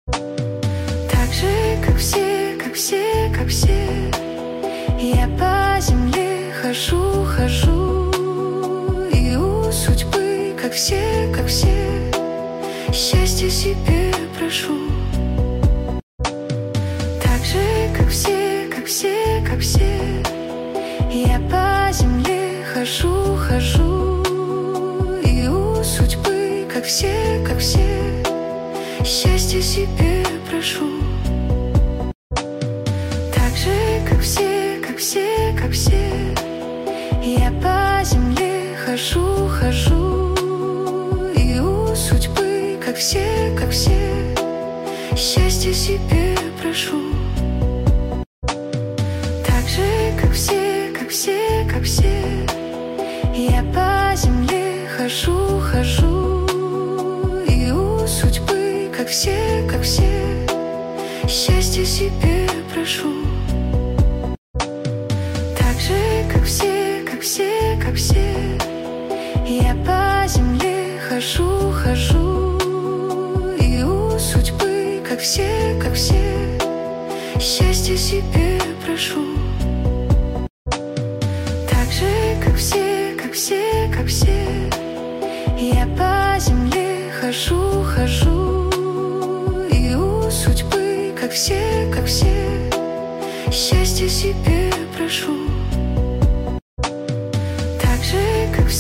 Так же, как все, как все, как все, я по земле хожу, хожу, и у судьбы, как все, счастья себе прошу. Так же, как все, как все, как все, я по земле хожу, хожу, и у судьбы, как все, счастья себе прошу. Так же, как все, как все, как все, я по земле хожу, хожу, и у судьбы, как все, счастья себе прошу. Так же, как все, как все, как все, я по земле хожу, хожу, и у судьбы, как все, счастья себе прошу. Так же, как все, как все, как все, я по земле хожу, хожу, и у судьбы, как все, счастья себе прошу. Так же, как все, как все, как все, я по земле хожу, хожу, и у судьбы, как все, счастья себе